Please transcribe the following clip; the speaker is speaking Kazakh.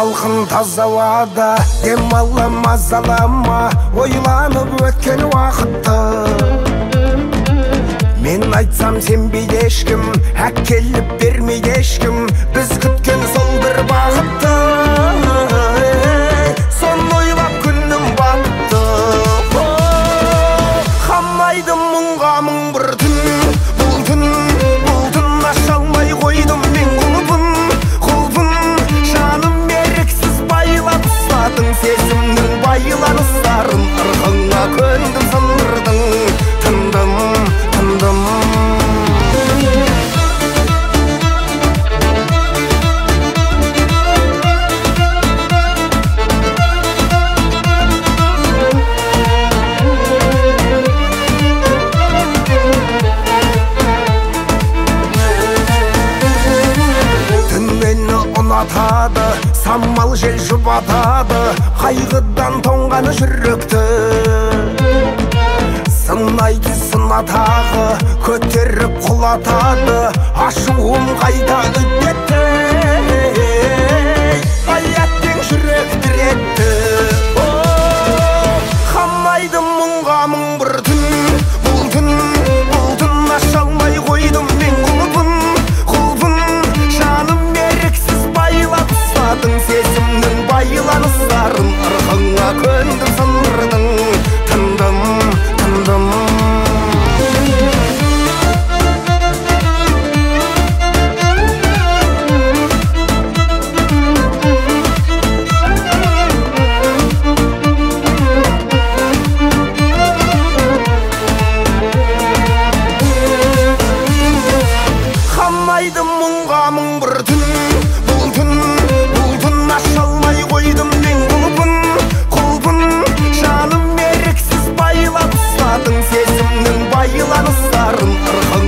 салқын таза ауада демала мазалама ойланып өткен уақытты. Мен айтсам сенбейді ешкім, әкеліп бермейді ешкім, біз күткен сол бір бақытты. Соны ойлап күнім батты. Қамайды мұңға мың бір түн, бұл түн аша алмай қойдым мен құлпын. Жаным еріксіз байлап ұстадың сезімнің байланыстарын, ырғыңа көндім сындырдың. Тындым ұнатады, самал жел жұбатады, қайғыдан тоңғаны жүректі. Сынайды сынатағы, көтеріп құлатады, ашуым қайта үдетті. Аяттен жүрек диретті. Қамайды мұңға мың бір түн, бұл түн аша алмай қойдым мен құлпын. Жаным еріксіз байлап ұстадың сезімнің байланыстарын, ырғыңа көндім сындырдың. Тындым Қамайды мұңға мың бір түн, бұл түн аша алмай қойдым мен құлпын. Жаным еріксіз байлап ұстадың сезімнің байланыстарын, ырғыңа